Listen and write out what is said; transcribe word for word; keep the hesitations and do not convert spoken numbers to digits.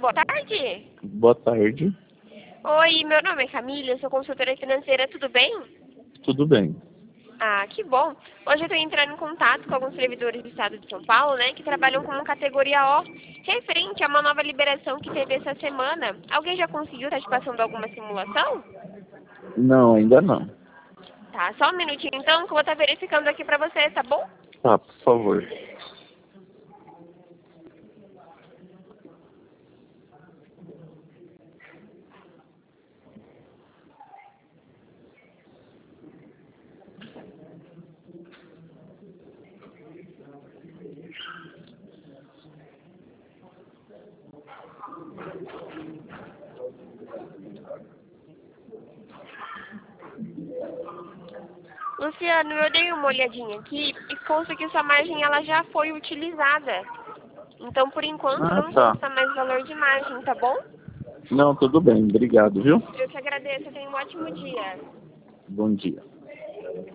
boa tarde. Boa tarde. Oi, meu nome é Camila, eu sou consultora financeira, tudo bem? Tudo bem. Ah, que bom. Hoje eu estou entrando em contato com alguns servidores do estado de São Paulo, né, que trabalham como categoria O, referente a uma nova liberação que teve essa semana. Alguém já conseguiu estar te passando alguma simulação? Não, ainda não. Tá, só um minutinho então, que eu vou estar verificando aqui pra você, tá bom? Tá, por favor. Luciano, eu dei uma olhadinha aqui e consta que sua margem ela já foi utilizada. Então, por enquanto, Ah, não tá. consta mais valor de margem, tá bom? Não, tudo bem. Obrigado, viu? Eu que agradeço, tenha um ótimo dia. Bom dia.